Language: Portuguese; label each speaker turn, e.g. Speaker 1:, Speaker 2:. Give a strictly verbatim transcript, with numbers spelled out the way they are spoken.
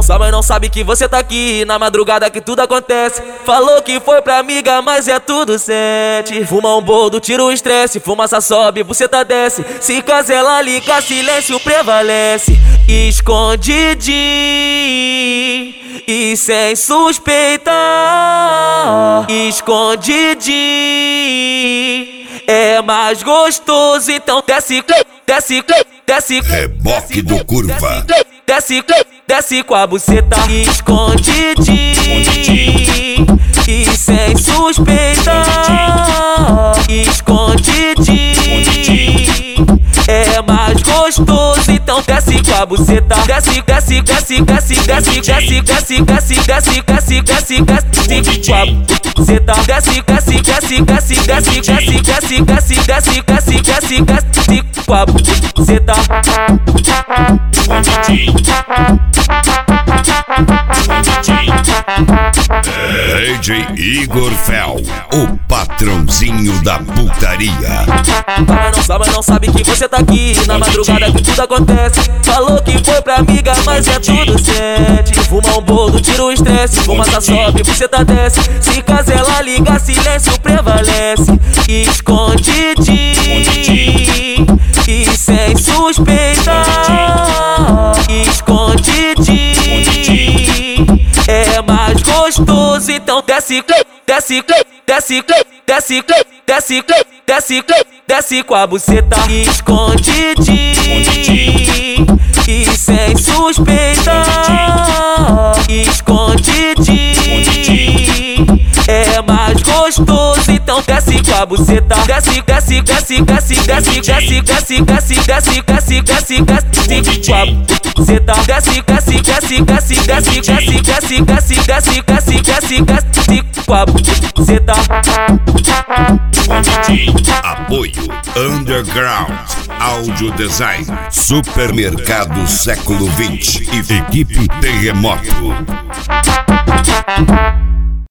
Speaker 1: não sabe, mas não sabe que você tá aqui na madrugada que tudo acontece. Falou que foi pra amiga, mas é tudo sete. Fuma um boldo, tira o estresse, fumaça sobe, você tá desce. Se caso ela liga, silêncio prevalece. Escondidinho e sem suspeitar. Escondidinho é mais gostoso, então desce, desce, desce.
Speaker 2: Reboque do curva.
Speaker 1: Desce, desce com a buceta. Escondidinho e sem suspeitar. Escondidinho é mais gostoso, então desce com a buceta. Desce, desce, desce, desce, desce, desce, desce, desce, desce, desce, desce, desce com a buceta. Desce, desce, desce, desce, desce, desce, desce, desce, desce, desce, desce, desce com a buceta.
Speaker 2: D J Igor Fel, o patrãozinho da putaria.
Speaker 1: Mas não sabe, não sabe que você tá aqui na madrugada que tudo acontece. Falou que foi pra amiga, mas é tudo sete. Fuma um boldo, tira o estresse, fumaça sobe, você tá desce. Se caso ela liga, silêncio prevalece. Escondidinho e sem suspeitar. Escondidinho é mais gostoso, então desce, desce, desce, desce, desce, desce, desce com a buceta. Escondidinho e sem suspeitar. Escondidinho é mais gostoso, então desce com a buceta. Desce, desce, desce, desce, desce, desce, desce, desce, desce, desce, desce, desce com a buceta. Desce, desce, desce, desce, desce, desce, desce, desce, desce, desce, desce, desce com a buceta.
Speaker 2: Apoio Underground Audio Design, Supermercado Século vinte e Equipe Terremoto.